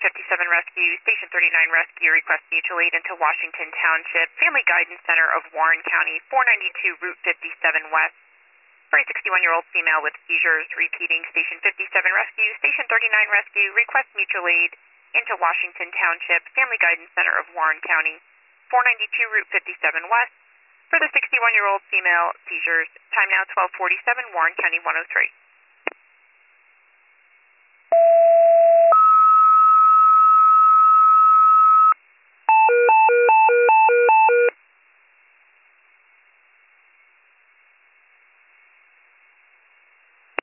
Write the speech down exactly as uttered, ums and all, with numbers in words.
fifty-seven Rescue, Station thirty-nine Rescue, request mutual aid into Washington Township, Family Guidance Center of Warren County, four ninety-two Route fifty-seven West, for a sixty-one-year-old female with seizures. Repeating, Station fifty-seven Rescue, Station thirty-nine Rescue, request mutual aid into Washington Township, Family Guidance Center of Warren County, four ninety-two Route fifty-seven West, for the sixty-one-year-old female seizures. Time now twelve forty-seven, Warren County one oh three.